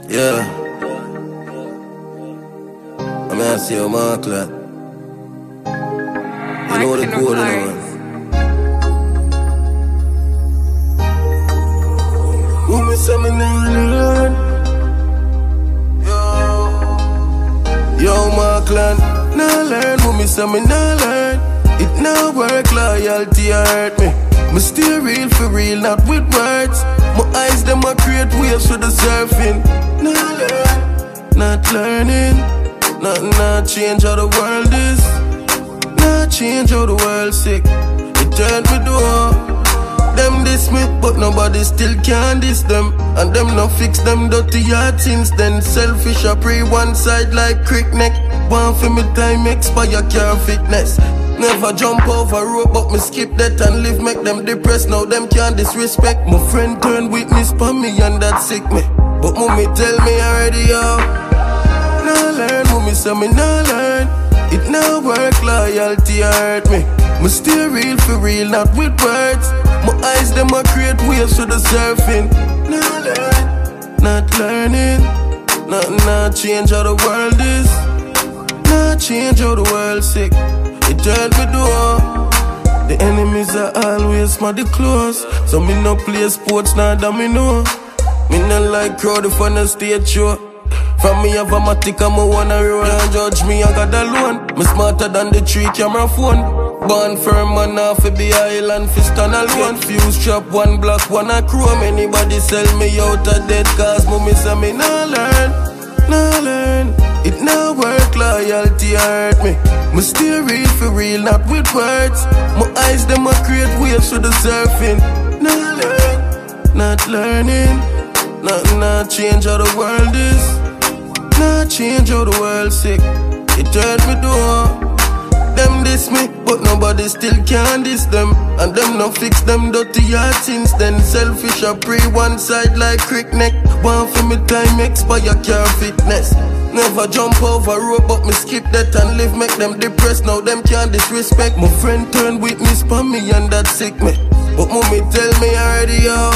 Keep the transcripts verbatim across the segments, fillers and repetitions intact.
Yeah. I'm gonna see you, Mark. You know the code, you know. Who me say me nah learn? Yo, yo, Markland, nah learn. Who me say me nah learn? It nah work, loyalty hurt me. Me stay real for real, not with words. My eyes them a create waves for the surfing. Nah learn, not learning. Nothing not change how the world is. Not change how the world sick. It turned me door. Them diss me, but nobody still can diss them. And them no fix them dirty heart since then. Selfish I pray one side like crick neck. One for me time expire car fitness. Never jump over rope, but me skip that and live make them depressed. Now them can't disrespect. My friend turn witness for me and that sick me. But mommy tell me already, yo. Nah learn, mommy say me nah learn. It nah work, loyalty hurt me. Me stay real for real, not with words. My eyes them a create waves for the surfing. Nah learn, not learning. Nothing not change how the world is. Not change how the world sick. It turned me door. The enemies are always mighty close. So me no play sports, nah domino. Me no like crowd if on a stage show. From me have a matic and me wanna roll. Can't judge me, I got alone. Me smarter than the three camera phone. Born firm and off a be island fist and alone. Fuse trap, one block, one a chrome. Anybody sell me out of dead cause mommy say me nah learn, nah learn. It nah work, loyalty hurt me. Me stay real for real, not with words. My eyes them a create waves for the surfing. Nah learn, not learning. Nothing not change how the world is. Not change how the world sick. It turned me door. Them diss me, but nobody still can diss them. And them no fix them dirty heart since then. Selfish I pray one side like crick neck. One for me time expire car fitness. Never jump over rope, but me skip that and live make them depressed. Now them can't disrespect. My friend turn witness for me and that sick me. But mommy tell me already, yo.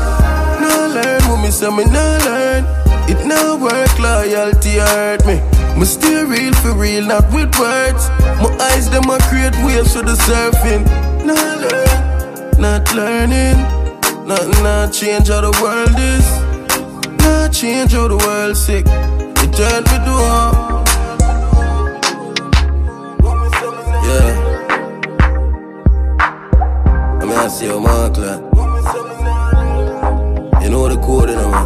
Nah learn, mommy say me nah learn. It nah work, loyalty hurt me. Me stay real for real, not with words. My eyes them a create waves for the surfing. Nah learn, not learning. Nothing not change how the world is. Not change how the world sick. It turned me door. Yeah. I'm gonna see you, Markland. You know the code, you know, man.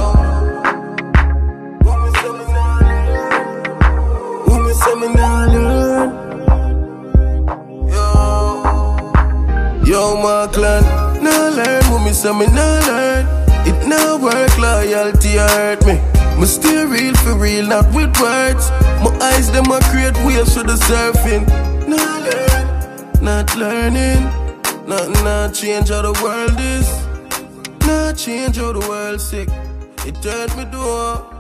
Yo, Markland, nah learn. Mommy say me nah learn. It nah work, loyalty hurt me. Me stay real for real, not with words. My eyes them a create waves for the surfing. Nah learn, not learning. Nothing not change how the world is. Not change how the world sick. It turned me door.